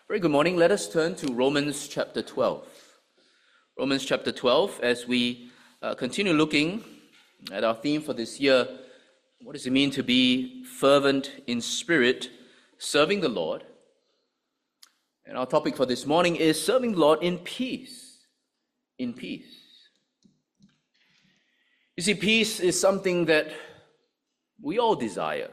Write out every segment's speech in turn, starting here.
Very good morning. Let us turn to Romans chapter 12. Romans chapter 12, as we continue looking at our theme for this year, what does it mean to be fervent in spirit, serving the Lord? And our topic for this morning is serving the Lord in peace. In peace. You see, peace is something that we all desire.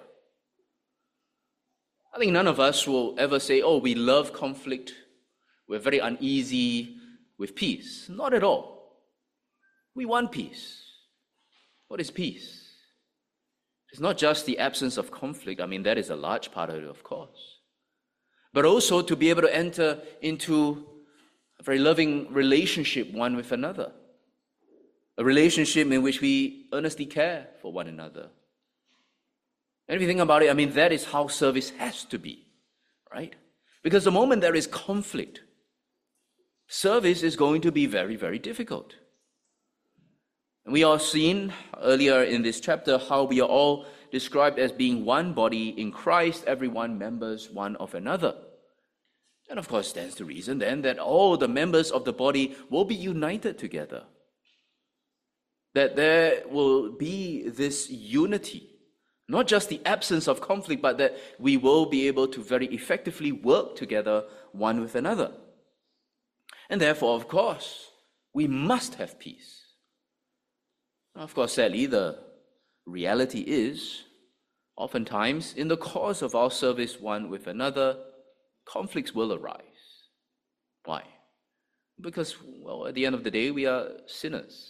I think none of us will ever say, oh, we love conflict, we're very uneasy with peace. Not at all. We want peace. What is peace? It's not just the absence of conflict. I mean, that is a large part of it, of course. But also to be able to enter into a very loving relationship one with another. A relationship in which we earnestly care for one another. And if you think about it, I mean, that is how service has to be, right? Because the moment there is conflict, service is going to be very, very difficult. And we are seen earlier in this chapter how we are all described as being one body in Christ, everyone members one of another. And of course, stands to reason then that all the members of the body will be united together. That there will be this unity. Not just the absence of conflict, but that we will be able to very effectively work together one with another. And therefore, of course, we must have peace. Of course, sadly, the reality is, oftentimes, in the course of our service one with another, conflicts will arise. Why? Because, well, at the end of the day, we are sinners.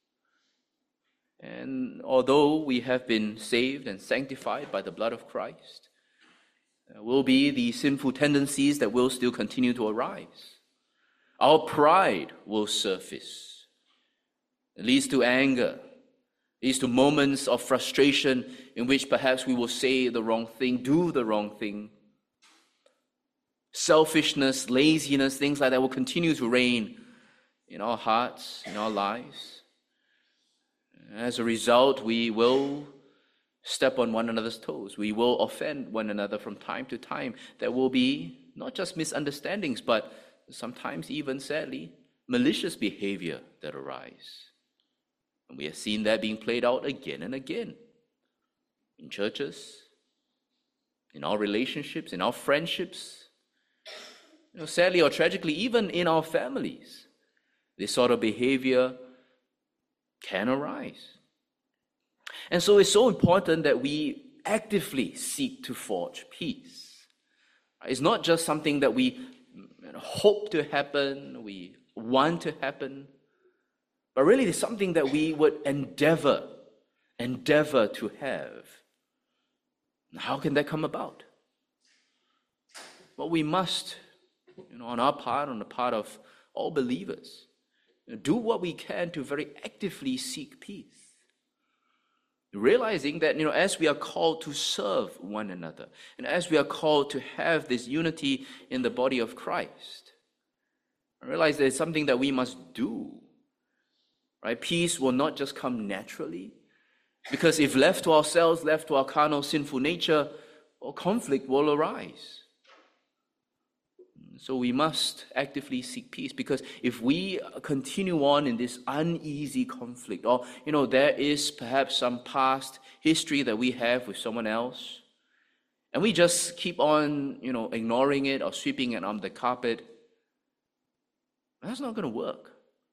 And although we have been saved and sanctified by the blood of Christ, there will be the sinful tendencies that will still continue to arise. Our pride will surface. It leads to anger. It leads to moments of frustration in which perhaps we will say the wrong thing, do the wrong thing. Selfishness, laziness, things like that will continue to reign in our hearts, in our lives. As a result, we will step on one another's toes. We will offend one another from time to time. There will be not just misunderstandings, but sometimes even, sadly, malicious behavior that arise. And we have seen that being played out again and again. In churches, in our relationships, in our friendships, sadly or tragically, even in our families. This sort of behavior can arise. And so it's so important that we actively seek to forge peace. It's not just something that we hope to happen, we want to happen, but really it's something that we would endeavor to have. How can that come about? Well, we must, on our part, on the part of all believers, do what we can to very actively seek peace. Realizing that, as we are called to serve one another, and as we are called to have this unity in the body of Christ, I realize that it's something that we must do. Right? Peace will not just come naturally, because if left to ourselves, left to our carnal, sinful nature, conflict will arise. So we must actively seek peace, because if we continue on in this uneasy conflict, or there is perhaps some past history that we have with someone else, and we just keep on ignoring it or sweeping it under the carpet, that's not going to work.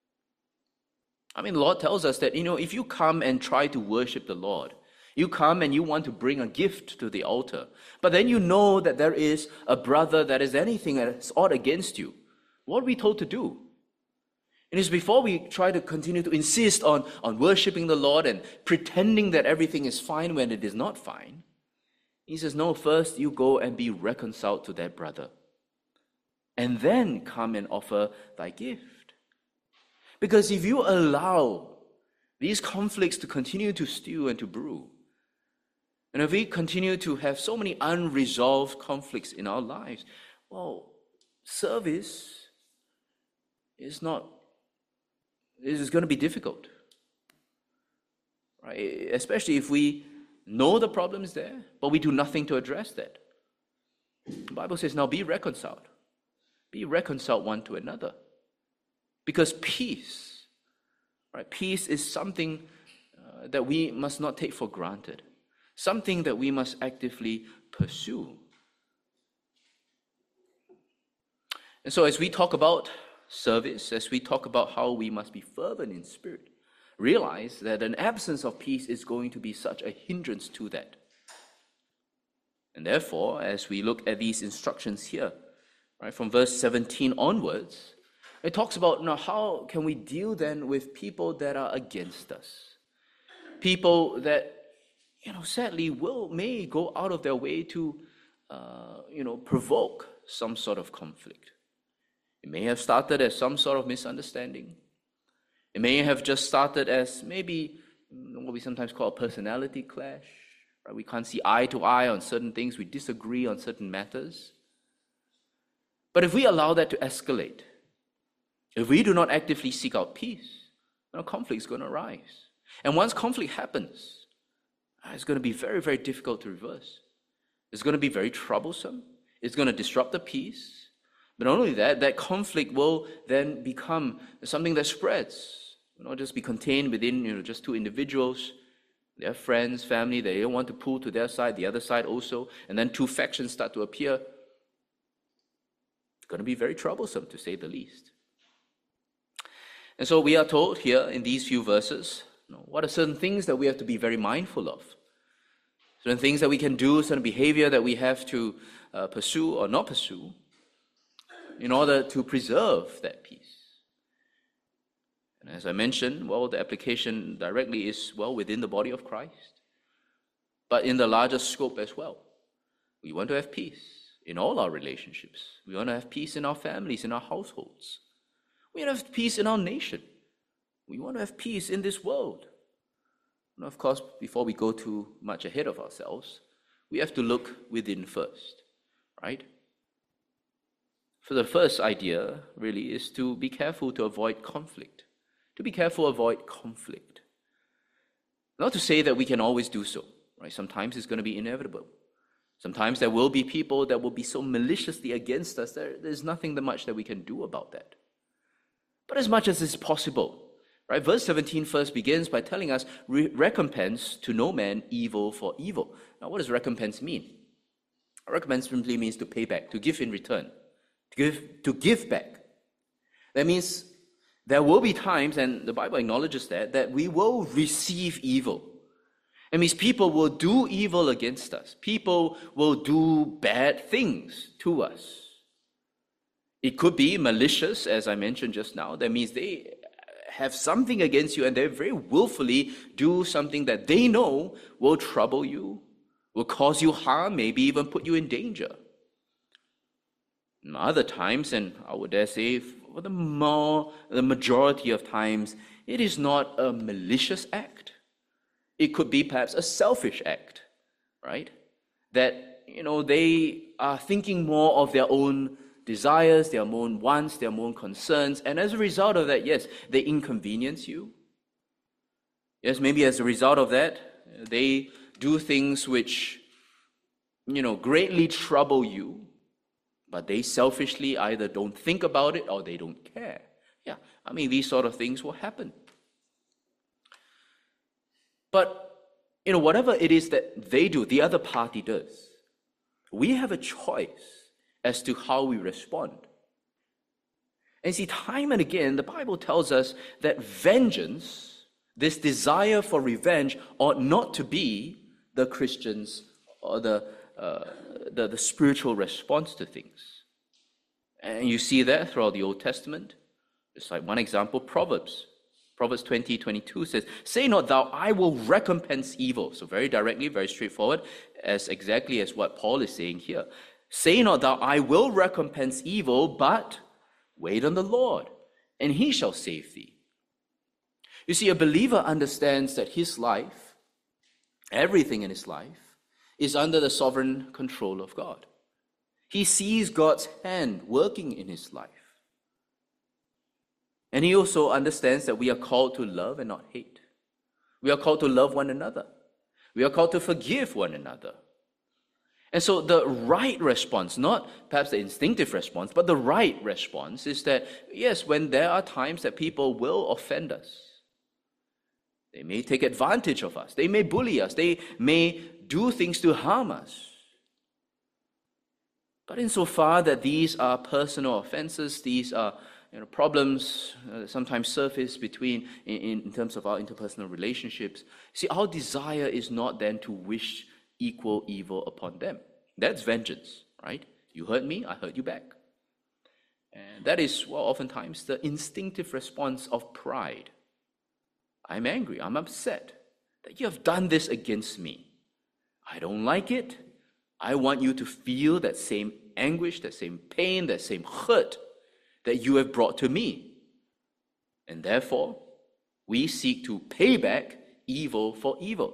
I mean, the Lord tells us that if you come and try to worship the Lord, you come and you want to bring a gift to the altar, but then you know that there is a brother that is anything that's odd against you. What are we told to do? It is before we try to continue to insist on worshiping the Lord and pretending that everything is fine when it is not fine. He says, no, first you go and be reconciled to that brother, and then come and offer thy gift. Because if you allow these conflicts to continue to stew and to brew, and if we continue to have so many unresolved conflicts in our lives, well, service is going to be difficult, right? Especially if we know the problem is there, but we do nothing to address that. The Bible says, now be reconciled. be reconciled one to another. Because peace, right? Peace is something that we must not take for granted, something that we must actively pursue. And so as we talk about service, as we talk about how we must be fervent in spirit, realize that an absence of peace is going to be such a hindrance to that. And therefore, as we look at these instructions here, right, from verse 17 onwards, it talks about how can we deal then with people that are against us, people that sadly may go out of their way to provoke some sort of conflict. It may have started as some sort of misunderstanding. It may have just started as maybe what we sometimes call a personality clash. Right? We can't see eye to eye on certain things. We disagree on certain matters. But if we allow that to escalate, if we do not actively seek out peace, conflict is going to arise. And once conflict happens, it's going to be very, very difficult to reverse. It's going to be very troublesome. It's going to disrupt the peace. But not only that, that conflict will then become something that spreads. Not just be contained within just two individuals, their friends, family. They don't want to pull to their side, the other side also, and then two factions start to appear. It's going to be very troublesome, to say the least. And so we are told here in these few verses, what are certain things that we have to be very mindful of? Certain things that we can do, certain behavior that we have to pursue or not pursue in order to preserve that peace. And as I mentioned, the application directly is, within the body of Christ, but in the larger scope as well. We want to have peace in all our relationships. We want to have peace in our families, in our households. We want to have peace in our nation. We want to have peace in this world. And of course, before we go too much ahead of ourselves, we have to look within first, right? So the first idea really is to be careful to avoid conflict. To be careful to avoid conflict. Not to say that we can always do so, right? Sometimes it's going to be inevitable. Sometimes there will be people that will be so maliciously against us that there's nothing that much that we can do about that. But as much as is possible, right? Verse 17 first begins by telling us, recompense to no man evil for evil. Now, what does recompense mean? Recompense simply means to pay back, to give in return. To give back. That means there will be times, and the Bible acknowledges that we will receive evil. It means people will do evil against us. People will do bad things to us. It could be malicious, as I mentioned just now. That means they have something against you and they very willfully do something that they know will trouble you, will cause you harm, maybe even put you in danger. Other times, and I would dare say for the majority of times, it is not a malicious act. It could be perhaps a selfish act, right? That, they are thinking more of their own desires, their own wants, their own concerns, and as a result of that, yes, they inconvenience you. Yes, maybe as a result of that, they do things which, greatly trouble you. But they selfishly either don't think about it or they don't care. Yeah, these sort of things will happen. But, whatever it is that they do, the other party does, we have a choice as to how we respond. And see, time and again, the Bible tells us that vengeance, this desire for revenge, ought not to be the Christian's or the spiritual response to things. And you see that throughout the Old Testament. Just like one example, Proverbs 20:22 says, "Say not thou, I will recompense evil." So very directly, very straightforward, exactly as what Paul is saying here. "Say not thou, I will recompense evil, but wait on the Lord, and he shall save thee." You see, a believer understands that his life, everything in his life, is under the sovereign control of God. He sees God's hand working in his life. And he also understands that we are called to love and not hate. We are called to love one another. We are called to forgive one another. And so the right response, not perhaps the instinctive response, but the right response is that, yes, when there are times that people will offend us, they may take advantage of us, they may bully us, they may do things to harm us. But insofar that these are personal offenses, these are problems sometimes surface between in terms of our interpersonal relationships. See, our desire is not then to wish equal evil upon them. That's vengeance, right? You hurt me, I hurt you back. And that is, well, oftentimes the instinctive response of pride. I'm angry, I'm upset that you have done this against me. I don't like it. I want you to feel that same anguish, that same pain, that same hurt that you have brought to me. And therefore, we seek to pay back evil for evil.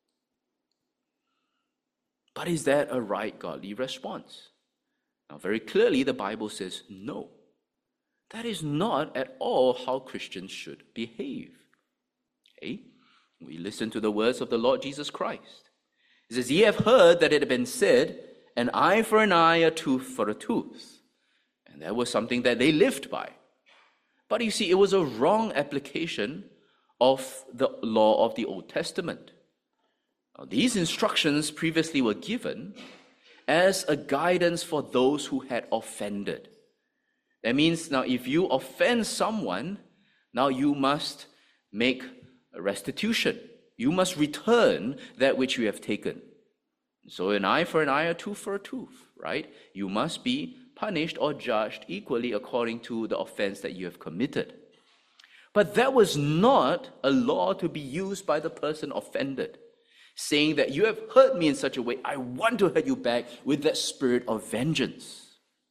But is that a right godly response? Now, very clearly, the Bible says no. That is not at all how Christians should behave. Okay? We listen to the words of the Lord Jesus Christ. He says, "Ye have heard that it had been said, an eye for an eye, a tooth for a tooth." And that was something that they lived by. But you see, it was a wrong application of the law of the Old Testament. Now, these instructions previously were given as a guidance for those who had offended. That means now if you offend someone, now you must make a restitution. You must return that which you have taken. So an eye for an eye, a tooth for a tooth, right? You must be punished or judged equally according to the offense that you have committed. But that was not a law to be used by the person offended, saying that you have hurt me in such a way, I want to hurt you back with that spirit of vengeance.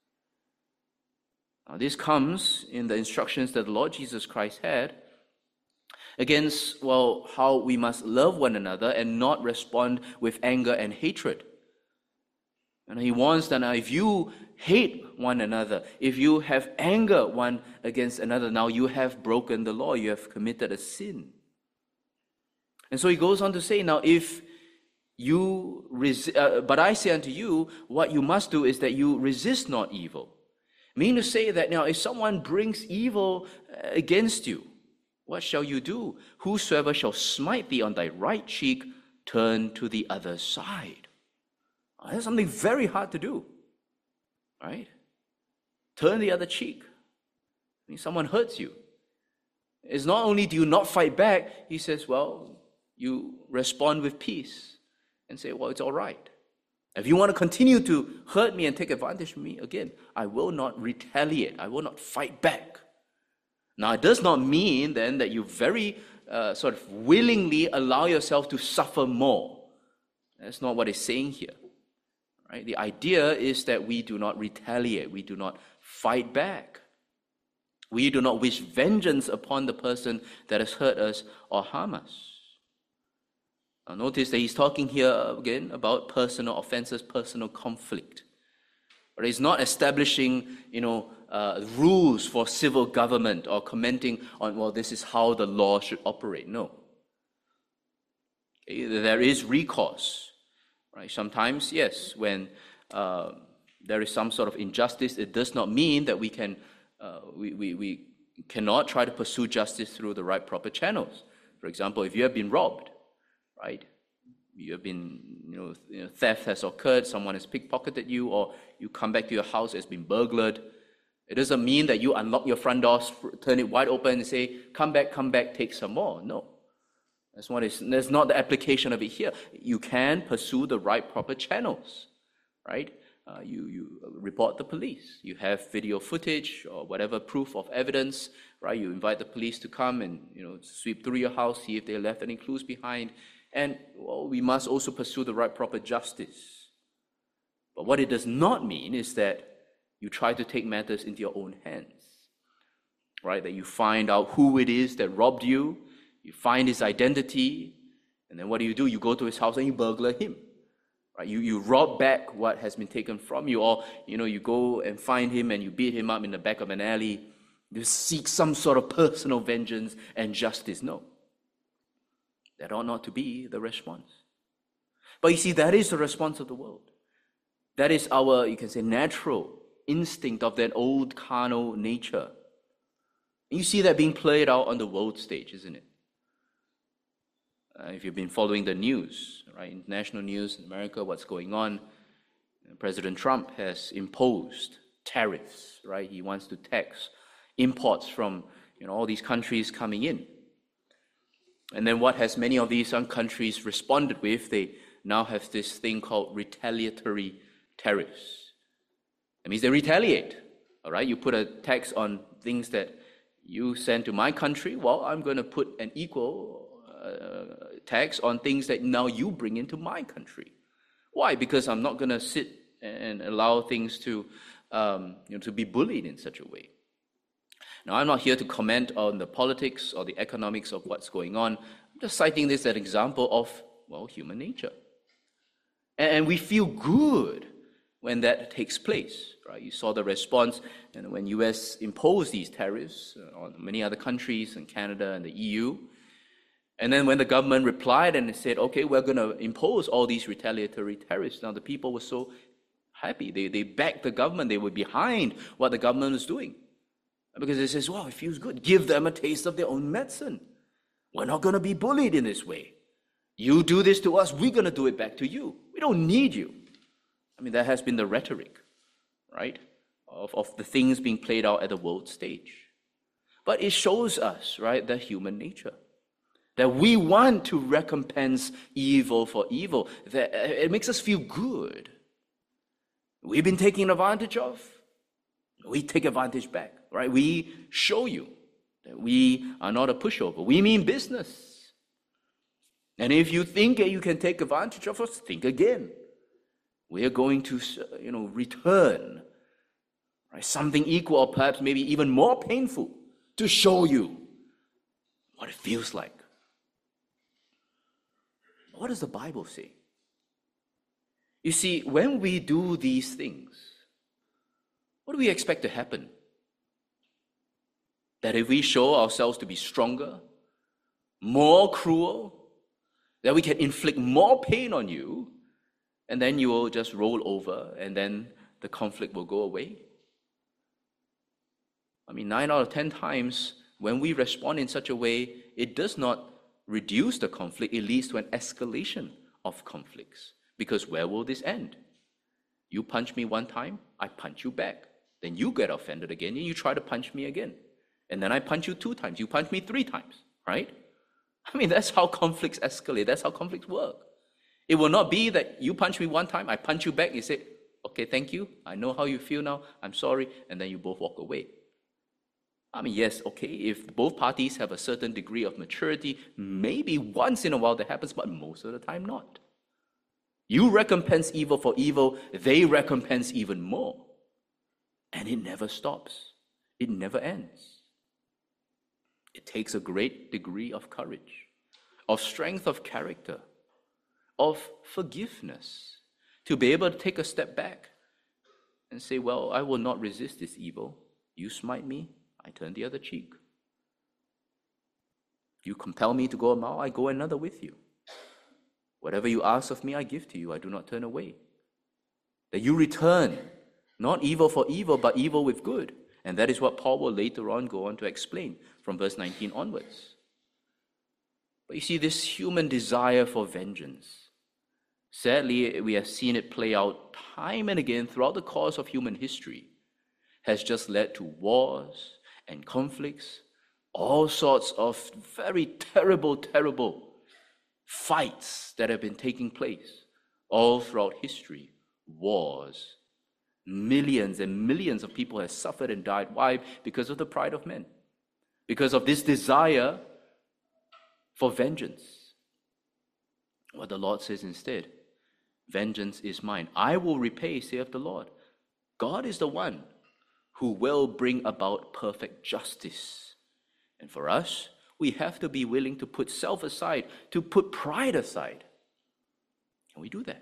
Now, this comes in the instructions that the Lord Jesus Christ had against, well, how we must love one another and not respond with anger and hatred. And he warns that now if you hate one another, if you have anger one against another, now you have broken the law, you have committed a sin. And so he goes on to say, now if you but I say unto you, what you must do is that you resist not evil. Meaning to say that now if someone brings evil against you, what shall you do? Whosoever shall smite thee on thy right cheek, turn to the other side. That's something very hard to do, right? Turn the other cheek. I mean, someone hurts you. It's not only do you not fight back, he says, well, you respond with peace and say, well, it's all right. If you want to continue to hurt me and take advantage of me, again, I will not retaliate. I will not fight back. Now, it does not mean then that you very sort of willingly allow yourself to suffer more. That's not what it's saying here. Right? The idea is that we do not retaliate. We do not fight back. We do not wish vengeance upon the person that has hurt us or harm us. Now, notice that he's talking here again about personal offenses, personal conflict. But he's not establishing, rules for civil government or commenting on, well, this is how the law should operate. No. Okay, there is recourse. Right? Sometimes, yes, when there is some sort of injustice, it does not mean that we cannot try to pursue justice through the right proper channels. For example, if you have been robbed, right? You have been, theft has occurred, someone has pickpocketed you, or you come back to your house, it's been burglared. It doesn't mean that you unlock your front doors, turn it wide open and say, come back, take some more. No. That's not the application of it here. You can pursue the right proper channels, right? You report the police. You have video footage or whatever proof of evidence, right? You invite the police to come and, sweep through your house, see if they left any clues behind. And, well, we must also pursue the right proper justice. But what it does not mean is that you try to take matters into your own hands, right? That you find out who it is that robbed you, you find his identity, and then what do? You go to his house and you burglar him, right? You rob back what has been taken from you, or, you go and find him and you beat him up in the back of an alley. You seek some sort of personal vengeance and justice. No. That ought not to be the response. But you see, that is the response of the world. That is our, you can say, natural instinct of that old carnal nature. And you see that being played out on the world stage, isn't it? If you've been following the news, right, international news in America, what's going on, President Trump has imposed tariffs, right? He wants to tax imports from all these countries coming in. And then what has many of these countries responded with? They now have this thing called retaliatory tariffs. That means they retaliate, all right? You put a tax on things that you send to my country, well, I'm going to put an equal tax on things that now you bring into my country. Why? Because I'm not going to sit and allow things to be bullied in such a way. Now, I'm not here to comment on the politics or the economics of what's going on. I'm just citing this as an example of, human nature. And we feel good when that takes place, right? You saw the response when U.S. imposed these tariffs on many other countries, and Canada and the EU. And then when the government replied and said, okay, we're going to impose all these retaliatory tariffs, now the people were so happy. They backed the government. They were behind what the government was doing. Because they says, it feels good. Give them a taste of their own medicine. We're not going to be bullied in this way. You do this to us, we're going to do it back to you. We don't need you. That has been the rhetoric, right, of the things being played out at the world stage. But it shows us, right, the human nature. That we want to recompense evil for evil. That it makes us feel good. We've been taken advantage of. We take advantage back, right? We show you that we are not a pushover. We mean business. And if you think that you can take advantage of us, think again. We are going to, return, right, something equal or perhaps maybe even more painful to show you what it feels like. What does the Bible say? You see, when we do these things, what do we expect to happen? That if we show ourselves to be stronger, more cruel, that we can inflict more pain on you, and then you will just roll over, and then the conflict will go away? 9 out of 10 times, when we respond in such a way, it does not reduce the conflict, it leads to an escalation of conflicts. Because where will this end? You punch me one time, I punch you back. Then you get offended again, and you try to punch me again. And then I punch you 2 times, you punch me 3 times, right? That's how conflicts escalate, that's how conflicts work. It will not be that you punch me 1 time, I punch you back, you say, okay, thank you, I know how you feel now, I'm sorry, and then you both walk away. Yes, okay, if both parties have a certain degree of maturity, maybe once in a while that happens, but most of the time not. You recompense evil for evil, they recompense even more. And it never stops. It never ends. It takes a great degree of courage, of strength of character, of forgiveness, to be able to take a step back and say, I will not resist this evil. You smite me, I turn the other cheek. You compel me to go a mile, I go another with you. Whatever you ask of me, I give to you. I do not turn away. That you return, not evil for evil, but evil with good. And that is what Paul will later on go on to explain from verse 19 onwards. But you see, this human desire for vengeance, sadly, we have seen it play out time and again throughout the course of human history, has just led to wars and conflicts, all sorts of very terrible, terrible fights that have been taking place all throughout history, wars. Millions and millions of people have suffered and died. Why? Because of the pride of men. Because of this desire for vengeance. What the Lord says instead, vengeance is mine. I will repay, saith the Lord. God is the one who will bring about perfect justice. And for us, we have to be willing to put self aside, to put pride aside. Can we do that?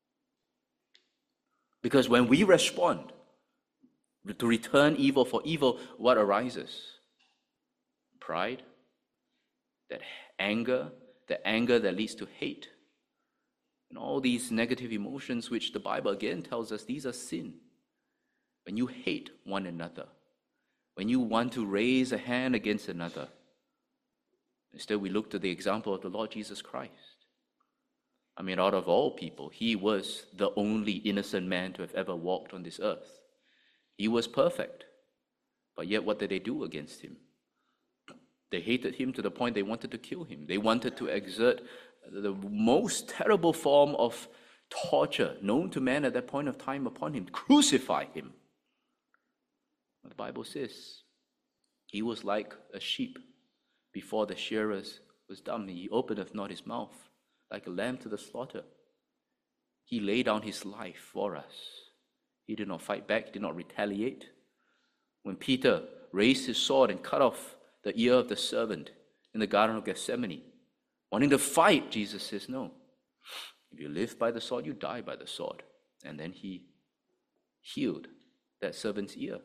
Because when we respond to return evil for evil, what arises? Pride, that anger that leads to hate, And all these negative emotions, which the Bible again tells us, these are sin. When you hate one another, when you want to raise a hand against another. Instead, we look to the example of the Lord Jesus Christ. I mean, out of all people, he was the only innocent man to have ever walked on this earth. He was perfect. But yet, what did they do against him? They hated him to the point they wanted to kill him. They wanted to exert the most terrible form of torture known to man at that point of time upon him, crucify him. But the Bible says he was like a sheep before the shearers was dumb. He openeth not his mouth, like a lamb to the slaughter. He laid down his life for us. He did not fight back, did not retaliate. When Peter raised his sword and cut off the ear of the servant in the Garden of Gethsemane, wanting to fight, Jesus says, no. If you live by the sword, you die by the sword. And then he healed that servant's ear.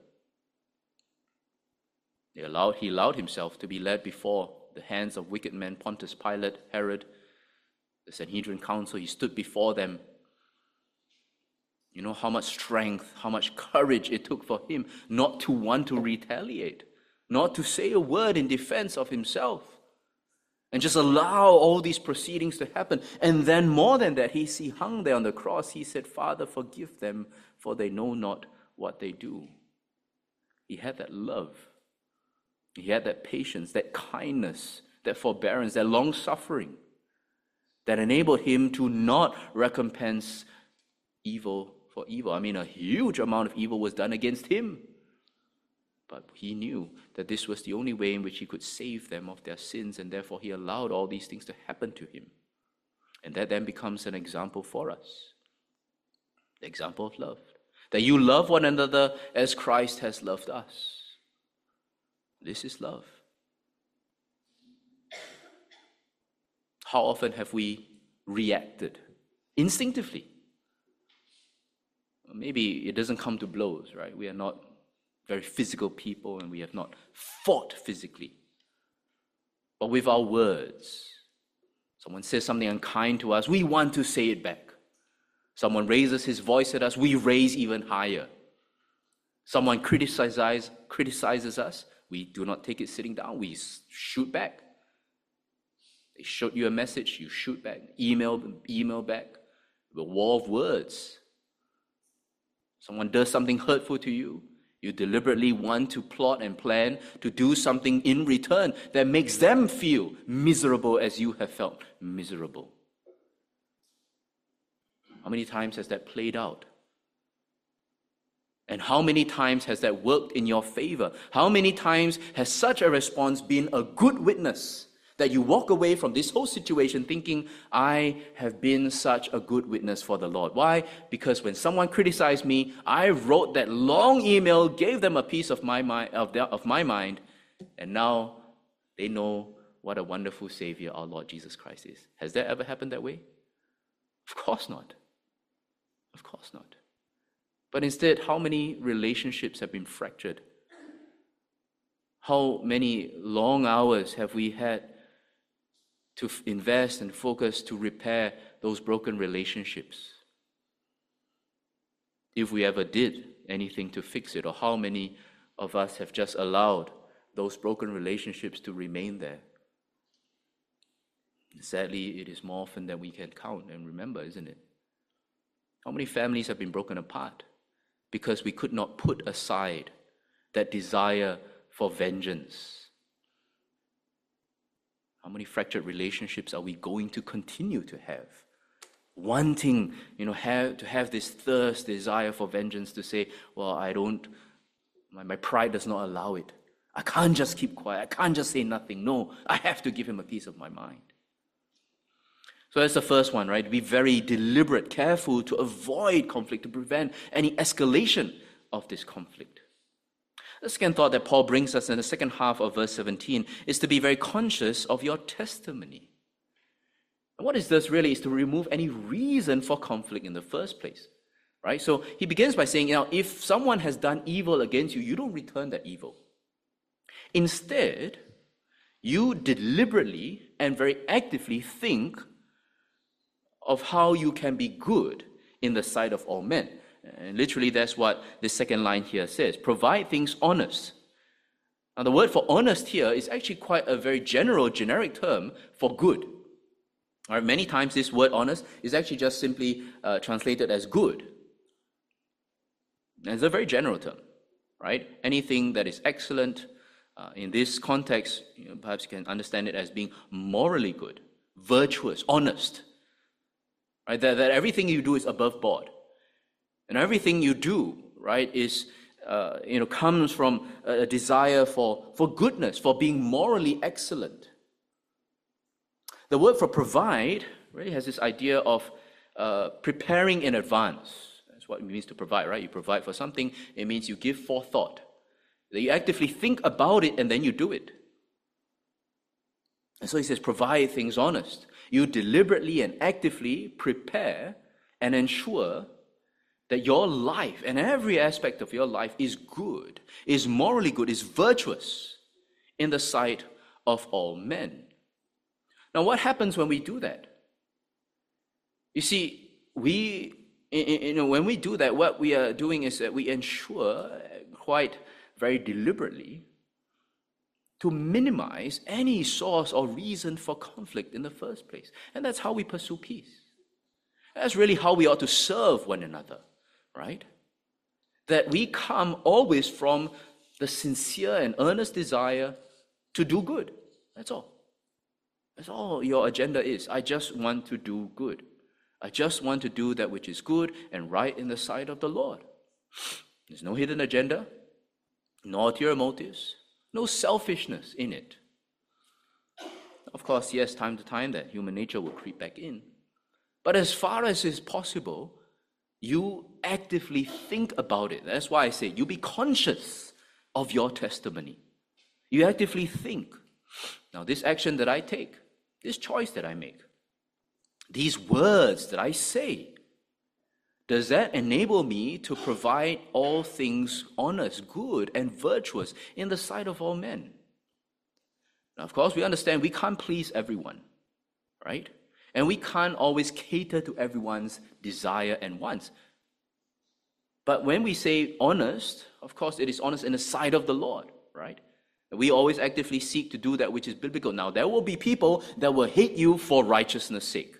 He allowed himself to be led before the hands of wicked men, Pontius Pilate, Herod, the Sanhedrin Council. He stood before them. You know how much strength, how much courage it took for him not to want to retaliate, not to say a word in defense of himself, and just allow all these proceedings to happen. And then more than that, he hung there on the cross. He said, Father, forgive them, for they know not what they do. He had that love. He had that patience, that kindness, that forbearance, that long-suffering that enabled him to not recompense evil for evil. I mean, a huge amount of evil was done against him. But he knew that this was the only way in which he could save them of their sins, and therefore he allowed all these things to happen to him. And that then becomes an example for us. The example of love. That you love one another as Christ has loved us. This is love. How often have we reacted instinctively? Maybe it doesn't come to blows, right? We are not very physical people and we have not fought physically. But with our words, someone says something unkind to us, we want to say it back. Someone raises his voice at us, we raise even higher. Someone criticizes us, we do not take it sitting down, we shoot back. They shoot you a message, you shoot back, email back, the war of words. Someone does something hurtful to you, you deliberately want to plot and plan to do something in return that makes them feel miserable as you have felt miserable. How many times has that played out? And how many times has that worked in your favor? How many times has such a response been a good witness that you walk away from this whole situation thinking, I have been such a good witness for the Lord? Why? Because when someone criticized me, I wrote that long email, gave them a piece of my mind, and now they know what a wonderful Savior our Lord Jesus Christ is. Has that ever happened that way? Of course not. Of course not. But instead, how many relationships have been fractured? How many long hours have we had to invest and focus to repair those broken relationships? If we ever did anything to fix it, or how many of us have just allowed those broken relationships to remain there? Sadly, it is more often than we can count and remember, isn't it? How many families have been broken apart because we could not put aside that desire for vengeance? How many fractured relationships are we going to continue to have? Wanting, to have this thirst, desire for vengeance, to say, well, my pride does not allow it. I can't just keep quiet. I can't just say nothing. No, I have to give him a piece of my mind. So that's the first one, right? Be very deliberate, careful to avoid conflict, to prevent any escalation of this conflict. The second thought that Paul brings us in the second half of verse 17 is to be very conscious of your testimony. And what it does really is to remove any reason for conflict in the first place, right? So he begins by saying, if someone has done evil against you, you don't return that evil. Instead, you deliberately and very actively think of how you can be good in the sight of all men. And literally that's what the second line here says. Provide things honest. Now the word for honest here is actually quite a very general, generic term for good. All right, many times this word honest is actually just simply translated as good. And it's a very general term, right? Anything that is excellent, in this context, perhaps you can understand it as being morally good, virtuous, honest. Right? That everything you do is above board. And everything you do, right, is comes from a desire for goodness, for being morally excellent. The word for provide really has this idea of preparing in advance. That's what it means to provide, right? You provide for something, it means you give forethought. That you actively think about it and then you do it. And so he says, provide things honest. You deliberately and actively prepare and ensure that your life and every aspect of your life is good, is morally good, is virtuous in the sight of all men. Now, what happens when we do that? You see, when we do that, what we are doing is that we ensure quite very deliberately to minimize any source or reason for conflict in the first place. And that's how we pursue peace. That's really how we ought to serve one another, right? That we come always from the sincere and earnest desire to do good. That's all. That's all your agenda is. I just want to do good. I just want to do that which is good and right in the sight of the Lord. There's no hidden agenda, no ulterior motives, no selfishness in it. Of course, yes, time to time that human nature will creep back in. But as far as is possible, you actively think about it. That's why I say you be conscious of your testimony. You actively think. Now, this action that I take, this choice that I make, these words that I say, does that enable me to provide all things honest, good, and virtuous in the sight of all men? Now, of course, we understand we can't please everyone, right? And we can't always cater to everyone's desire and wants. But when we say honest, of course, it is honest in the sight of the Lord, right? We always actively seek to do that which is biblical. Now, there will be people that will hate you for righteousness' sake.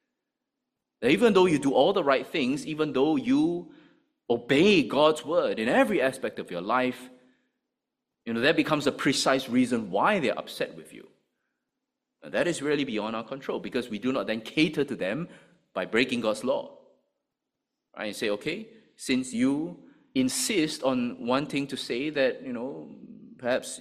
Even though you do all the right things, even though you obey God's word in every aspect of your life, that becomes a precise reason why they're upset with you. And that is really beyond our control because we do not then cater to them by breaking God's law. Right? And say, okay, since you insist on wanting to say that, perhaps,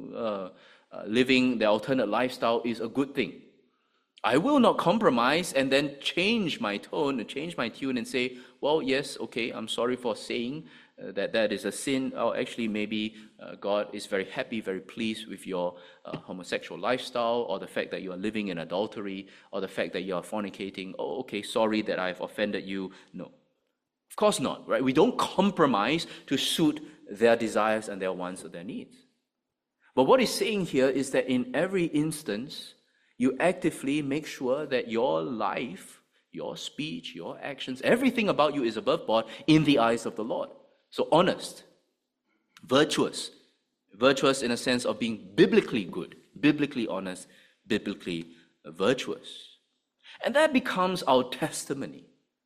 living the alternate lifestyle is a good thing, I will not compromise and then change my tone and change my tune and say, well, yes, okay, I'm sorry for saying that is a sin. Or actually, maybe God is very happy, very pleased with your homosexual lifestyle, or the fact that you are living in adultery, or the fact that you are fornicating. Oh, okay, sorry that I've offended you. No, of course not, right? We don't compromise to suit their desires and their wants or their needs. But what he's saying here is that in every instance, you actively make sure that your life, your speech, your actions, everything about you is above board in the eyes of the Lord. So honest, virtuous in a sense of being biblically good, biblically honest, biblically virtuous. And that becomes our testimony.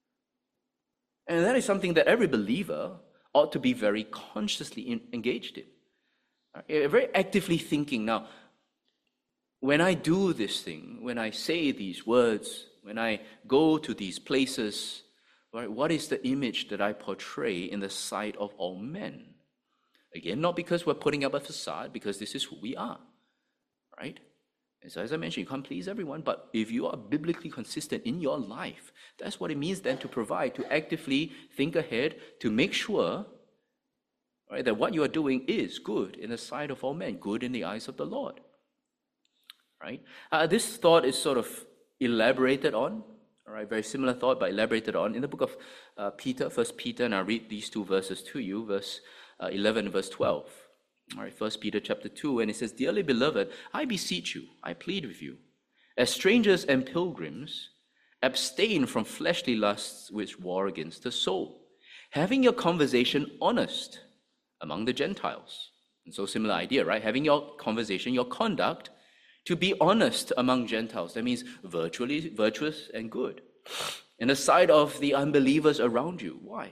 And that is something that every believer ought to be very consciously engaged in. Very actively thinking, now, when I do this thing, when I say these words, when I go to these places, right, what is the image that I portray in the sight of all men? Again, not because we're putting up a facade, because this is who we are, right? And so as I mentioned, you can't please everyone, but if you are biblically consistent in your life, that's what it means then to provide, to actively think ahead, to make sure, right, that what you are doing is good in the sight of all men, good in the eyes of the Lord. Right? This thought is sort of elaborated on, all right, very similar thought, but elaborated on in the book of Peter, 1 Peter, and I'll read these two verses to you, verse 11 and verse 12. All right, 1 Peter chapter 2, and it says, "Dearly beloved, I beseech you, I plead with you, as strangers and pilgrims, Abstain from fleshly lusts which war against the soul, having your conversation honest among the Gentiles. And so similar idea, right? Having your conversation, your conduct, to be honest among Gentiles. That means virtuous and good. In the sight of the unbelievers around you. Why?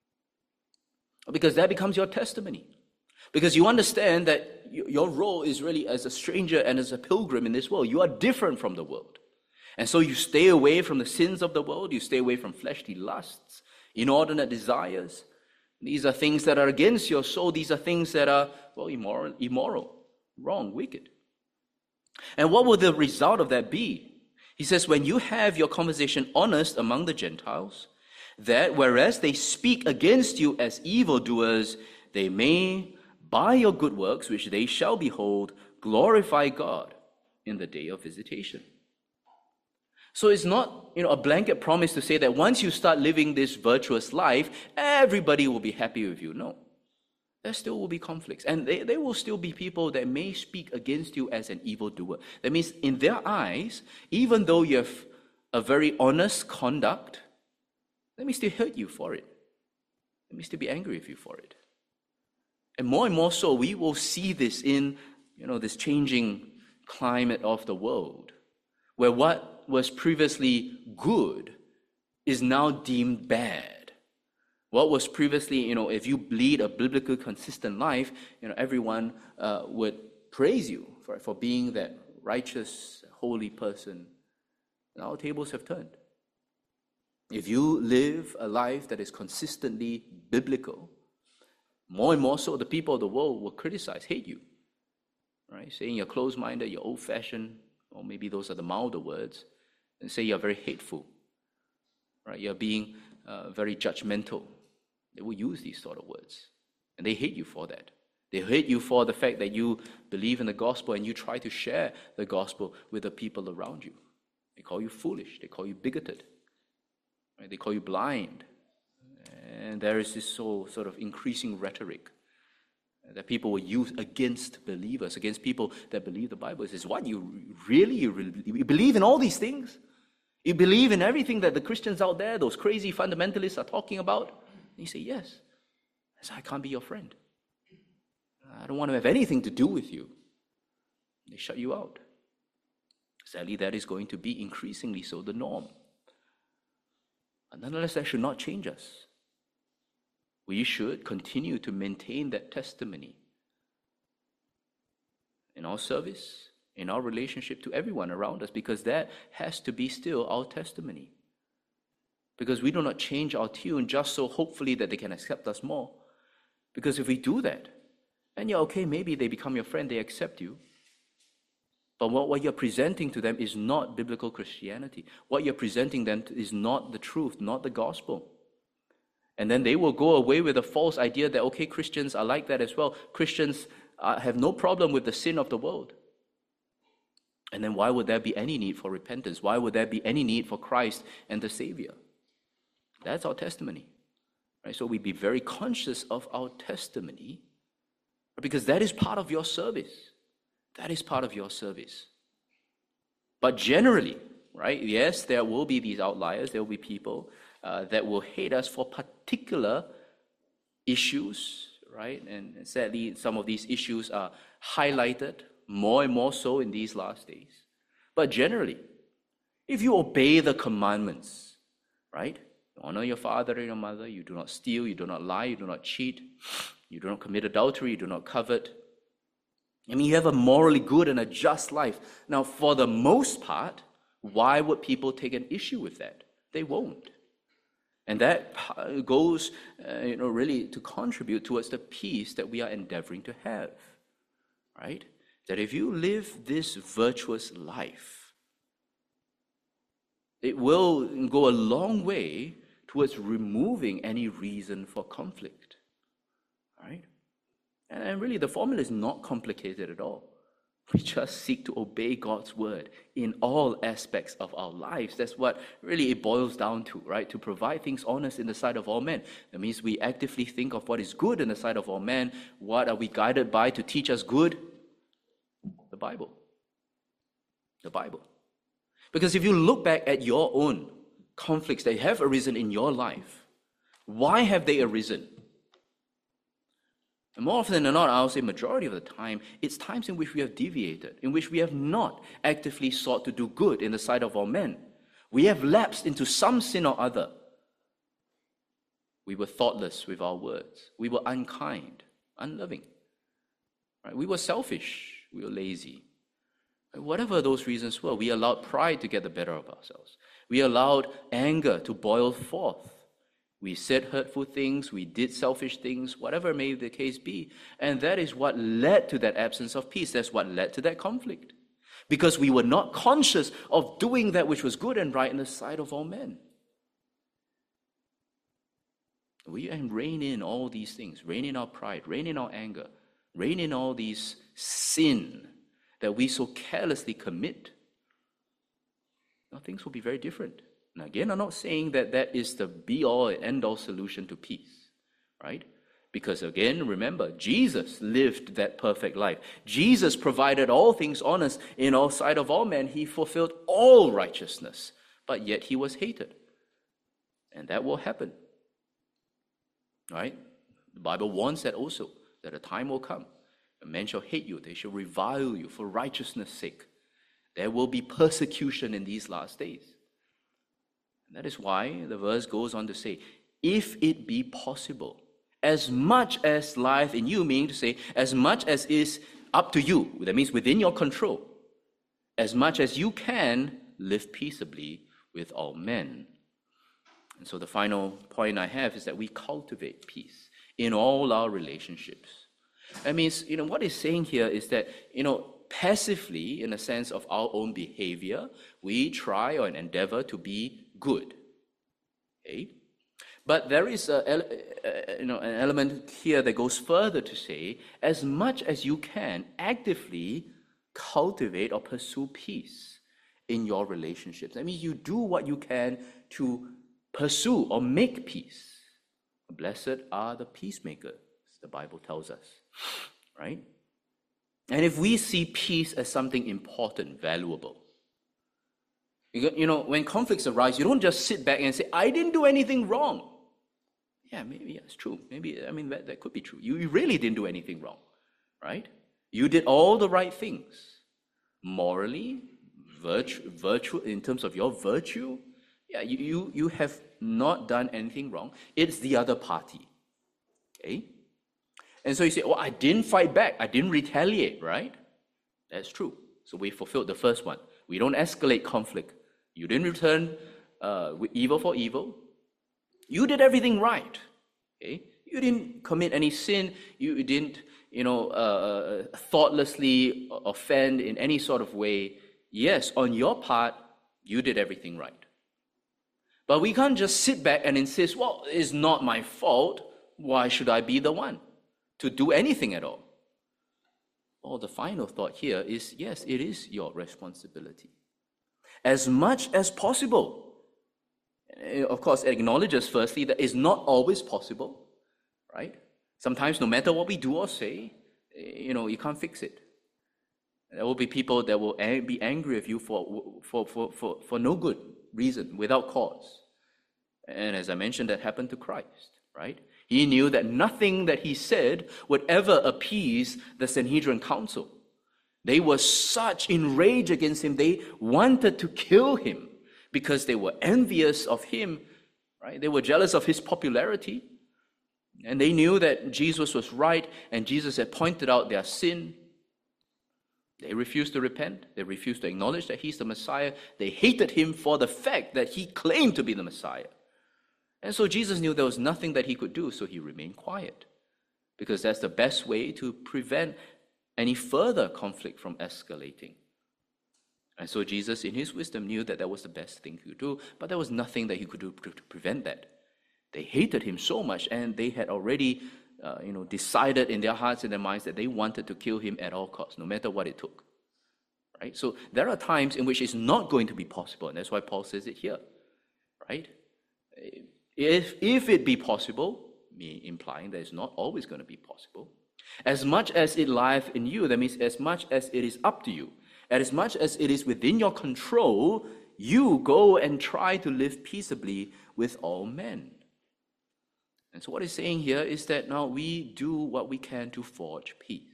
Because that becomes your testimony. Because you understand that your role is really as a stranger and as a pilgrim in this world. You are different from the world. And so you stay away from the sins of the world. You stay away from fleshly lusts, inordinate desires. These are things that are against your soul. These are things that are, well, immoral, wrong, wicked. And what will the result of that be? He says, when you have your conversation honest among the Gentiles, that whereas they speak against you as evildoers, they may, by your good works, which they shall behold, glorify God in the day of visitation. So it's not, a blanket promise to say that once you start living this virtuous life, everybody will be happy with you. No. There still will be conflicts. And there will still be people that may speak against you as an evildoer. That means in their eyes, even though you have a very honest conduct, they may still hurt you for it. They may still be angry with you for it. And more so, we will see this in, this changing climate of the world, where what was previously good is now deemed bad. What was previously, if you lead a biblical consistent life, everyone would praise you for being that righteous, holy person. Now tables have turned. If you live a life that is consistently biblical, more and more so, the people of the world will criticize, hate you, right? Saying you're closed-minded, you're old-fashioned, or maybe those are the milder words, and say you're very hateful, right? You're being very judgmental. They will use these sort of words, and they hate you for that. They hate you for the fact that you believe in the gospel and you try to share the gospel with the people around you. They call you foolish. They call you bigoted. Right? They call you blind. And there is this sort of increasing rhetoric that people will use against believers, against people that believe the Bible. It says, what, you believe in all these things? You believe in everything that the Christians out there, those crazy fundamentalists are talking about? And you say, yes. I say, I can't be your friend. I don't want to have anything to do with you. They shut you out. Sadly, that is going to be increasingly so the norm. But nonetheless, that should not change us. We should continue to maintain that testimony in our service, in our relationship to everyone around us, because that has to be still our testimony. Because we do not change our tune just so hopefully that they can accept us more. Because if we do that, and you're okay, maybe they become your friend, they accept you. But what you're presenting to them is not biblical Christianity. What you're presenting them is not the truth, not the gospel. And then they will go away with a false idea that, okay, Christians are like that as well. Christians have no problem with the sin of the world. And then why would there be any need for repentance? Why would there be any need for Christ and the Savior? That's our testimony. Right? So we be very conscious of our testimony, because that is part of your service. That is part of your service. But generally, right, yes, there will be these outliers. There will be people that will hate us for particular issues, right? And sadly, some of these issues are highlighted more and more so in these last days. But generally, if you obey the commandments, right? Honor your father and your mother. You do not steal. You do not lie. You do not cheat. You do not commit adultery. You do not covet. I mean, you have a morally good and a just life. Now, for the most part, why would people take an issue with that? They won't. And that goes, really to contribute towards the peace that we are endeavoring to have, right? That if you live this virtuous life, it will go a long way towards removing any reason for conflict, right? And really, the formula is not complicated at all. We just seek to obey God's word in all aspects of our lives. That's what really it boils down to, right? To provide things honest in the sight of all men. That means we actively think of what is good in the sight of all men. What are we guided by to teach us good? The Bible. The Bible. Because if you look back at your own conflicts that have arisen in your life, why have they arisen? And more often than not, I'll say majority of the time, it's times in which we have deviated, in which we have not actively sought to do good in the sight of all men. We have lapsed into some sin or other. We were thoughtless with our words. We were unkind, unloving. Right? We were selfish. We were lazy. Whatever those reasons were, we allowed pride to get the better of ourselves. We allowed anger to boil forth. We said hurtful things, we did selfish things, whatever may the case be. And that is what led to that absence of peace. That's what led to that conflict. Because we were not conscious of doing that which was good and right in the sight of all men. We rein in all these things, rein in our pride, rein in our anger, rein in all these sin that we so carelessly commit. Now things will be very different. And again, I'm not saying that that is the be-all and end-all solution to peace, right? Because again, remember, Jesus lived that perfect life. Jesus provided all things honest in all sight of all men. He fulfilled all righteousness, but yet he was hated. And that will happen, right? The Bible warns that also, that a time will come. Men shall hate you, they shall revile you for righteousness' sake. There will be persecution in these last days. And that is why the verse goes on to say, if it be possible, as much as lieth in you, meaning to say, as much as is up to you, that means within your control, as much as you can, live peaceably with all men. And so the final point I have is that we cultivate peace in all our relationships. That means, what it's saying here is that, passively, in a sense of our own behavior, we try or endeavor to be good. Okay? But there is an element here that goes further to say, as much as you can, actively cultivate or pursue peace in your relationships. That means you do what you can to pursue or make peace. Blessed are the peacemakers, the Bible tells us, right? And if we see peace as something important, valuable, when conflicts arise, you don't just sit back and say, I didn't do anything wrong. Yeah, maybe that's true. Maybe, that could be true. You really didn't do anything wrong, right? You did all the right things. Morally, virtue, in terms of your virtue, yeah, you have not done anything wrong. It's the other party, okay? And so you say, I didn't fight back. I didn't retaliate, right? That's true. So we fulfilled the first one. We don't escalate conflict. You didn't return evil for evil. You did everything right. Okay? You didn't commit any sin. You didn't, thoughtlessly offend in any sort of way. Yes, on your part, you did everything right. But we can't just sit back and insist, it's not my fault. Why should I be the one to do anything at all? Well, the final thought here is, yes, it is your responsibility. As much as possible. Of course, it acknowledges firstly that it's not always possible, right? Sometimes no matter what we do or say, you can't fix it. There will be people that will be angry with you for no good reason, without cause. And as I mentioned, that happened to Christ, right? He knew that nothing that he said would ever appease the Sanhedrin council. They were such enraged against him, they wanted to kill him because they were envious of him, right? They were jealous of his popularity. And they knew that Jesus was right and Jesus had pointed out their sin. They refused to repent. They refused to acknowledge that he's the Messiah. They hated him for the fact that he claimed to be the Messiah. And so Jesus knew there was nothing that he could do, so he remained quiet. Because that's the best way to prevent any further conflict from escalating. And so Jesus, in his wisdom, knew that that was the best thing he could do, but there was nothing that he could do to prevent that. They hated him so much, and they had already decided in their hearts and their minds that they wanted to kill him at all costs, no matter what it took. Right? So there are times in which it's not going to be possible, and that's why Paul says it here. Right? If it be possible, implying that it's not always going to be possible, as much as it lieth in you, that means as much as it is up to you, and as much as it is within your control, you go and try to live peaceably with all men. And so what he's saying here is that now we do what we can to forge peace.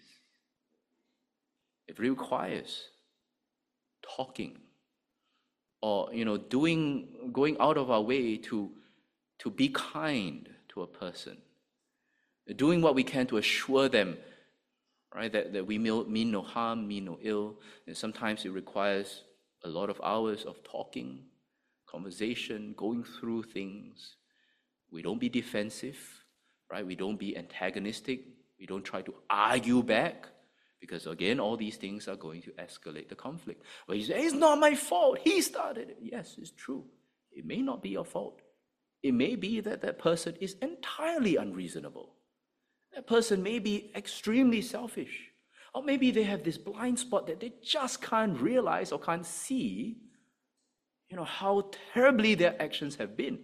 It requires talking or, going out of our way to be kind to a person. Doing what we can to assure them, right, that we mean no harm, mean no ill. And sometimes it requires a lot of hours of talking, conversation, going through things. We don't be defensive, right? We don't be antagonistic. We don't try to argue back, because again, all these things are going to escalate the conflict. But you say, it's not my fault, he started it. Yes, it's true. It may not be your fault. It may be that that person is entirely unreasonable. That person may be extremely selfish. Or maybe they have this blind spot that they just can't realize or can't see, how terribly their actions have been.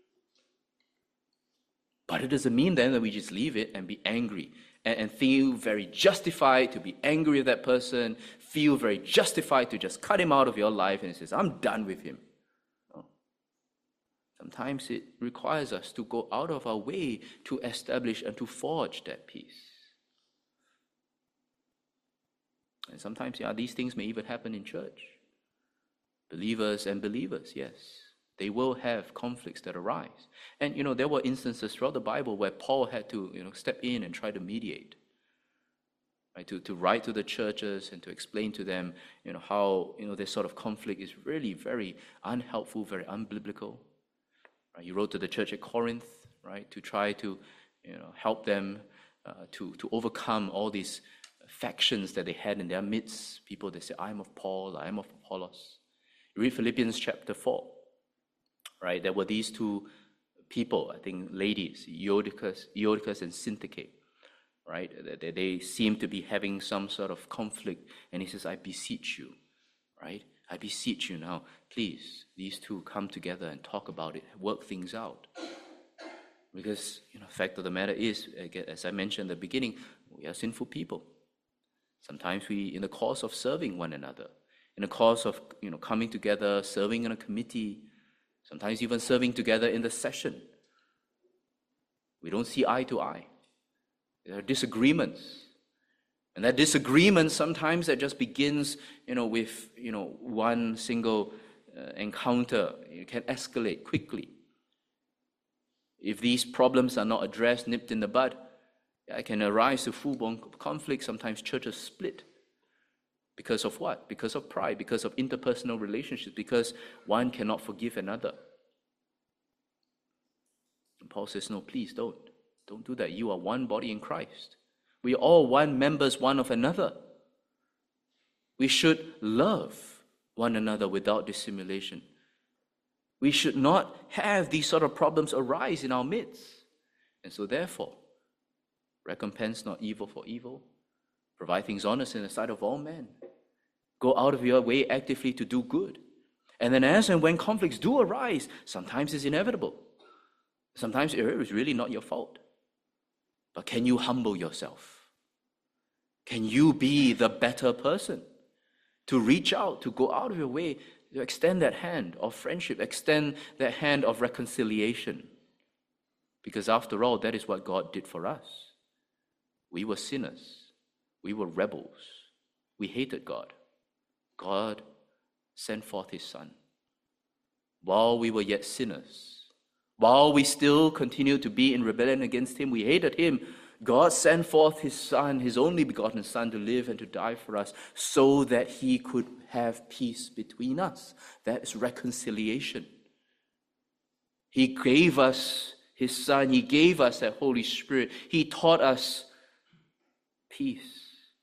But it doesn't mean then that we just leave it and be angry and feel very justified to be angry with that person, feel very justified to just cut him out of your life and says, I'm done with him. No. Sometimes it requires us to go out of our way to establish and to forge that peace. And sometimes, these things may even happen in church. Believers and believers, yes. They will have conflicts that arise. And, there were instances throughout the Bible where Paul had to, step in and try to mediate. Right? To write to the churches and to explain to them, how, this sort of conflict is really very unhelpful, very unbiblical. Right? He wrote to the church at Corinth, right, to try to, help them to overcome all these factions that they had in their midst. People, they say, I'm of Paul, I am of Apollos. You read Philippians chapter 4. Right, there were these two people, I think ladies, Eutychus and Syntyche, right? They seem to be having some sort of conflict, and he says, I beseech you, right? I beseech you now, please, these two come together and talk about it, work things out. Because, the fact of the matter is, as I mentioned at the beginning, we are sinful people. Sometimes we, in the course of serving one another, in the course of, coming together, serving in a committee, sometimes even serving together in the session, we don't see eye to eye. There are disagreements. And that disagreement sometimes that just begins, with, one single encounter. It can escalate quickly. If these problems are not addressed, nipped in the bud, it can arise to full-blown conflict. Sometimes churches split. Because of what? Because of pride, because of interpersonal relationships, because one cannot forgive another. And Paul says, no, please don't do that. You are one body in Christ. We are all one members one of another. We should love one another without dissimulation. We should not have these sort of problems arise in our midst. And so therefore, recompense not evil for evil. Provide things honest in the sight of all men. Go out of your way actively to do good. And then as and when conflicts do arise, sometimes it's inevitable. Sometimes it is really not your fault. But can you humble yourself? Can you be the better person? To reach out, to go out of your way, to extend that hand of friendship, extend that hand of reconciliation. Because after all, that is what God did for us. We were sinners. We were rebels. We hated God. God sent forth his Son. While we were yet sinners, while we still continued to be in rebellion against him, we hated him, God sent forth his Son, his only begotten Son, to live and to die for us so that he could have peace between us. That is reconciliation. He gave us his Son. He gave us that Holy Spirit. He taught us peace.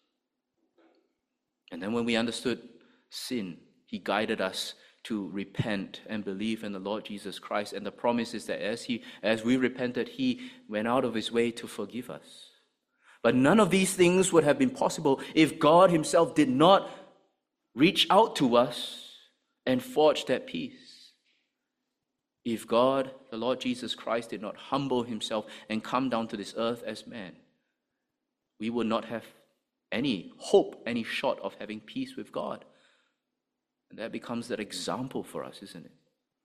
And then when we understood sin, he guided us to repent and believe in the Lord Jesus Christ. And the promise is that as we repented, he went out of his way to forgive us. But none of these things would have been possible if God himself did not reach out to us and forge that peace. If God, the Lord Jesus Christ, did not humble himself and come down to this earth as man, we would not have any hope, any shot of having peace with God. And that becomes that example for us, isn't it?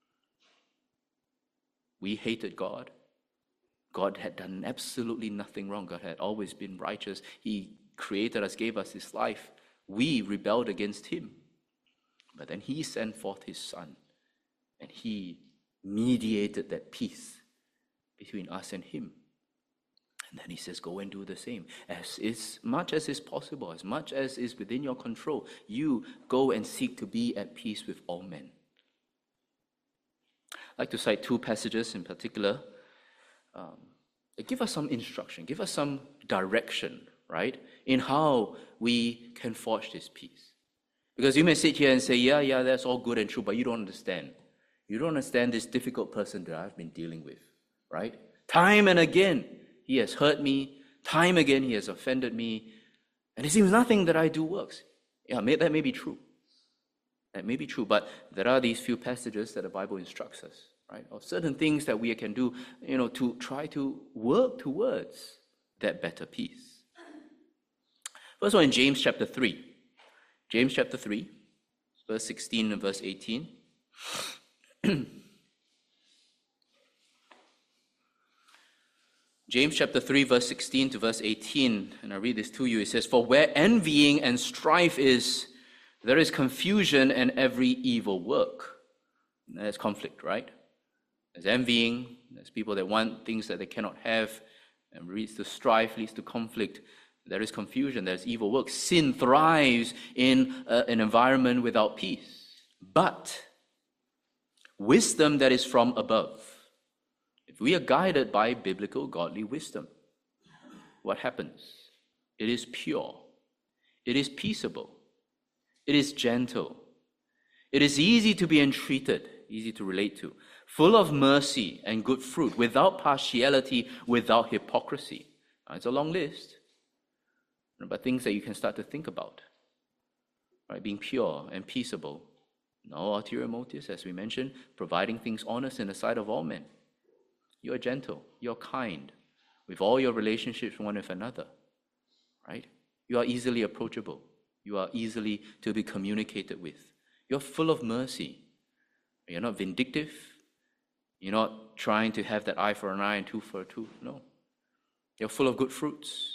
We hated God. God had done absolutely nothing wrong. God had always been righteous. He created us, gave us his life. We rebelled against him. But then he sent forth his Son, and he mediated that peace between us and him. And then he says, go and do the same. As much as is possible, as much as is within your control, you go and seek to be at peace with all men. I'd like to cite two passages in particular. Give us some instruction, give us some direction, right, in how we can forge this peace. Because you may sit here and say, yeah, that's all good and true, but you don't understand. You don't understand this difficult person that I've been dealing with, right? Time and again, he has hurt me. Time again, he has offended me. And it seems nothing that I do works. Yeah, that may be true. That may be true, but there are these few passages that the Bible instructs us, right? Of certain things that we can do, to try to work towards that better peace. First one in James chapter 3. James chapter 3, verse 16 and verse 18. James chapter 3, verse 16 to verse 18, and I read this to you. It says, for where envying and strife is, there is confusion and every evil work. And there's conflict, right? There's envying, there's people that want things that they cannot have, and leads to strife, leads to conflict. There is confusion, there's evil work. Sin thrives in an environment without peace. But wisdom that is from above, if we are guided by biblical, godly wisdom, what happens? It is pure. It is peaceable. It is gentle. It is easy to be entreated, easy to relate to, full of mercy and good fruit, without partiality, without hypocrisy. Now, it's a long list, but things that you can start to think about, right? Being pure and peaceable, no ulterior motives, as we mentioned, providing things honest in the sight of all men. You are gentle, you're kind, with all your relationships one with another, right? You are easily approachable. You are easily to be communicated with. You're full of mercy. You're not vindictive. You're not trying to have that eye for an eye and tooth for a tooth. No. You're full of good fruits.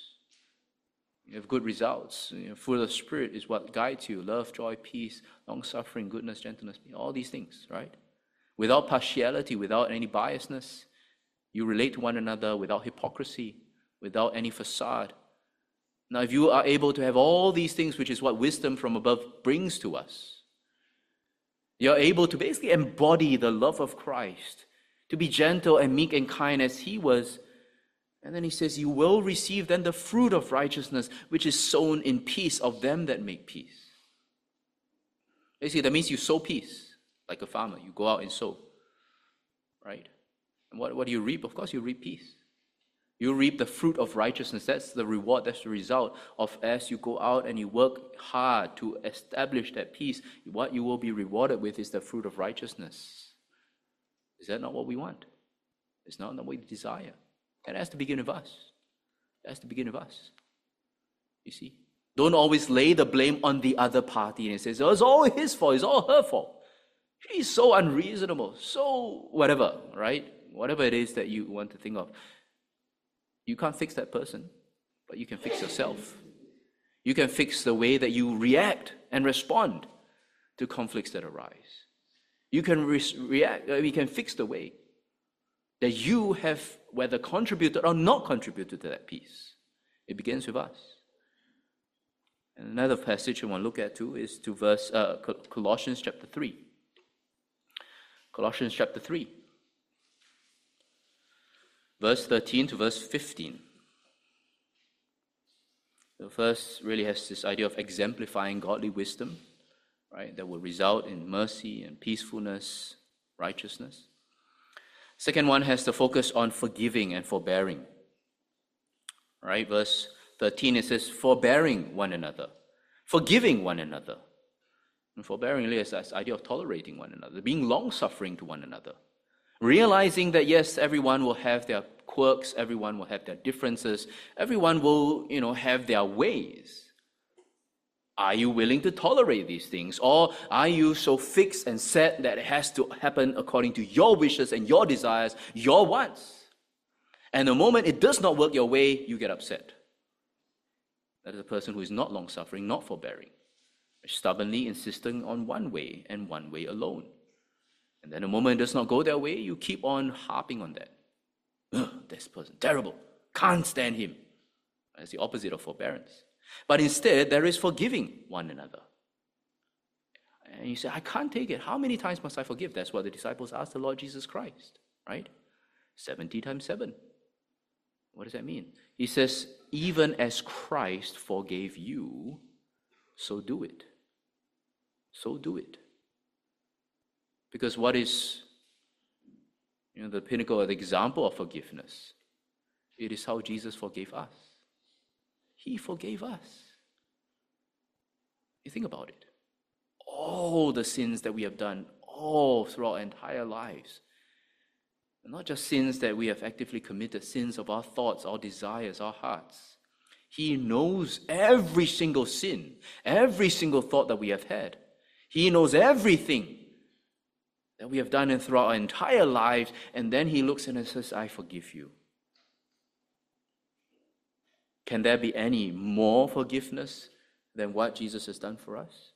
You have good results. You're full of spirit is what guides you. Love, joy, peace, long-suffering, goodness, gentleness, all these things, right? Without partiality, without any biasness. You relate to one another without hypocrisy, without any facade. Now, if you are able to have all these things, which is what wisdom from above brings to us, you're able to basically embody the love of Christ, to be gentle and meek and kind as he was. And then he says, you will receive then the fruit of righteousness, which is sown in peace of them that make peace. Basically, that means you sow peace, like a farmer. You go out and sow, right? And what do you reap? Of course, you reap peace. You reap the fruit of righteousness. That's the reward, that's the result of as you go out and you work hard to establish that peace, what you will be rewarded with is the fruit of righteousness. Is that not what we want? It's not what we desire. That has to begin with us. That has to begin with us. You see? Don't always lay the blame on the other party and say, oh, it's all his fault, it's all her fault. She's so unreasonable, so whatever, right? Whatever it is that you want to think of. You can't fix that person, but you can fix yourself. You can fix the way that you react and respond to conflicts that arise. You can we can fix the way that you have whether contributed or not contributed to that peace. It begins with us. And another passage I want to look at too is to Colossians chapter 3. Colossians chapter 3. Verse 13 to verse 15. The first really has this idea of exemplifying godly wisdom, right? That will result in mercy and peacefulness, righteousness. Second one has the focus on forgiving and forbearing. Right? Verse 13, it says, forbearing one another, forgiving one another. And forbearing really is this idea of tolerating one another, being long-suffering to one another. Realizing that, yes, everyone will have their quirks, everyone will have their differences, everyone will, have their ways. Are you willing to tolerate these things? Or are you so fixed and set that it has to happen according to your wishes and your desires, your wants? And the moment it does not work your way, you get upset. That is a person who is not long-suffering, not forbearing, stubbornly insisting on one way and one way alone. And then the moment it does not go their way, you keep on harping on that. This person, terrible, can't stand him. That's the opposite of forbearance. But instead, there is forgiving one another. And you say, I can't take it. How many times must I forgive? That's what the disciples asked the Lord Jesus Christ, right? 70 times 7. What does that mean? He says, even as Christ forgave you, so do it. So do it. Because what is, the pinnacle or the example of forgiveness? It is how Jesus forgave us. He forgave us. You think about it. All the sins that we have done all throughout our entire lives. Not just sins that we have actively committed, sins of our thoughts, our desires, our hearts. He knows every single sin, every single thought that we have had. He knows everything that we have done throughout our entire lives, and then he looks and says, I forgive you. Can there be any more forgiveness than what Jesus has done for us?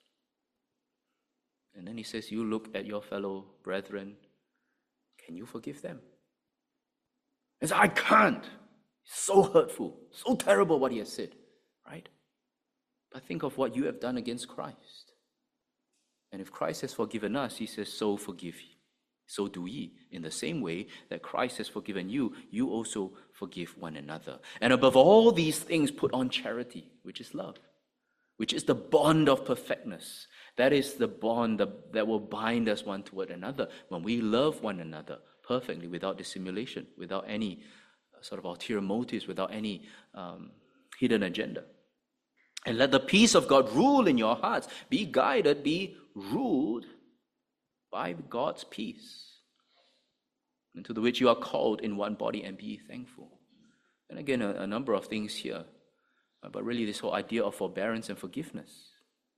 And then he says, you look at your fellow brethren, can you forgive them? He says, I can't. It's so hurtful, so terrible what he has said, right? But think of what you have done against Christ. And if Christ has forgiven us, he says, so forgive ye. So do ye. In the same way that Christ has forgiven you, you also forgive one another. And above all these things, put on charity, which is love, which is the bond of perfectness. That is the bond that will bind us one toward another when we love one another perfectly, without dissimulation, without any sort of ulterior motives, without any hidden agenda. And let the peace of God rule in your hearts. Be guided, be ruled by God's peace, into the which you are called in one body, and be thankful. And again, a number of things here, but really this whole idea of forbearance and forgiveness.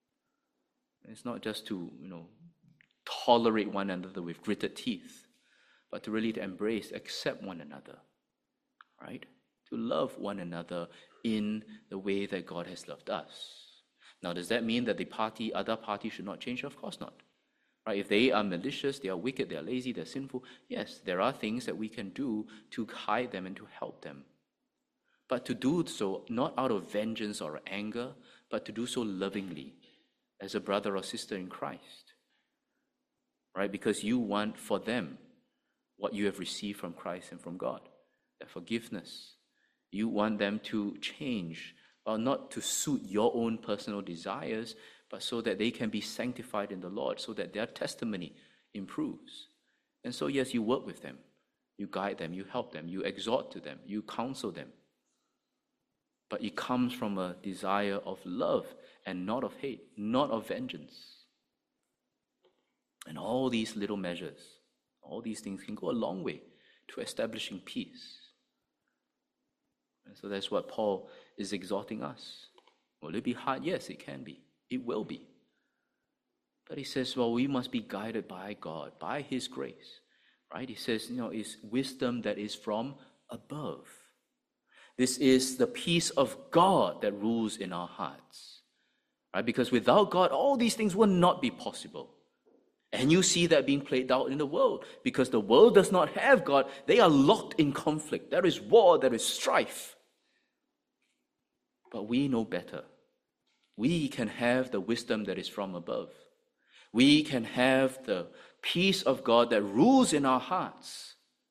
It's not just to, tolerate one another with gritted teeth, but to really embrace, accept one another, right? To love one another in the way that God has loved us. Now, does that mean that the other party should not change? Of course not. Right? If they are malicious, they are wicked, they are lazy, they're sinful, yes, there are things that we can do to hide them and to help them. But to do so not out of vengeance or anger, but to do so lovingly, as a brother or sister in Christ. Right? Because you want for them what you have received from Christ and from God, that forgiveness. You want them to change, well, not to suit your own personal desires, but so that they can be sanctified in the Lord, so that their testimony improves. And so, yes, you work with them, you guide them, you help them, you exhort to them, you counsel them. But it comes from a desire of love and not of hate, not of vengeance. And all these little measures, all these things can go a long way to establishing peace. And so that's what Paul is exhorting us. Will it be hard? Yes, it can be. It will be. But he says, well, we must be guided by God, by his grace. Right? He says, it's wisdom that is from above. This is the peace of God that rules in our hearts. Right? Because without God, all these things will not be possible. And you see that being played out in the world. Because the world does not have God. They are locked in conflict. There is war, there is strife. But we know better. We can have the wisdom that is from above. We can have the peace of God that rules in our hearts.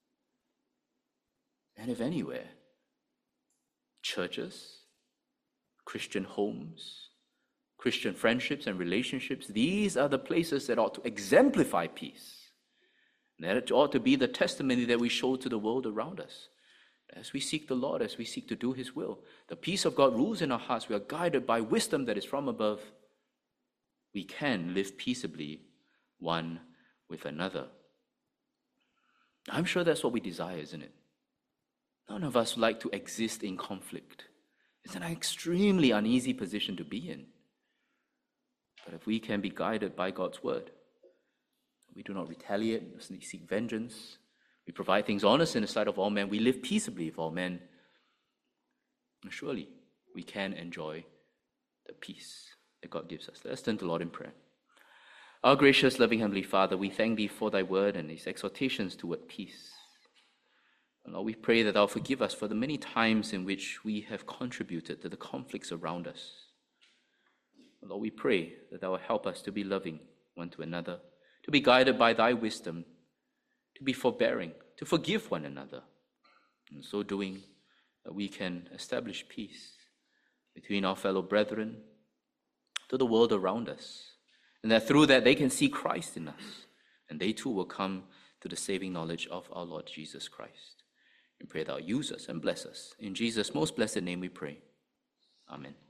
And if anywhere, churches, Christian homes, Christian friendships and relationships, these are the places that ought to exemplify peace. That ought to be the testimony that we show to the world around us. As we seek the Lord, as we seek to do his will, the peace of God rules in our hearts. We are guided by wisdom that is from above. We can live peaceably one with another. I'm sure that's what we desire, isn't it? None of us like to exist in conflict. It's an extremely uneasy position to be in. But if we can be guided by God's word, we do not retaliate, we seek vengeance, we provide things honest in the sight of all men, we live peaceably with all men, surely we can enjoy the peace that God gives us. Let us turn to the Lord in prayer. Our gracious, loving Heavenly Father, we thank Thee for Thy word and These exhortations toward peace. And Lord, we pray that Thou forgive us for the many times in which we have contributed to the conflicts around us. And Lord, we pray that Thou will help us to be loving one to another, to be guided by Thy wisdom, to be forbearing, to forgive one another. In so doing, that we can establish peace between our fellow brethren, to the world around us, and that through that they can see Christ in us, and they too will come to the saving knowledge of our Lord Jesus Christ. We pray Thou use us and bless us. In Jesus' most blessed name we pray. Amen.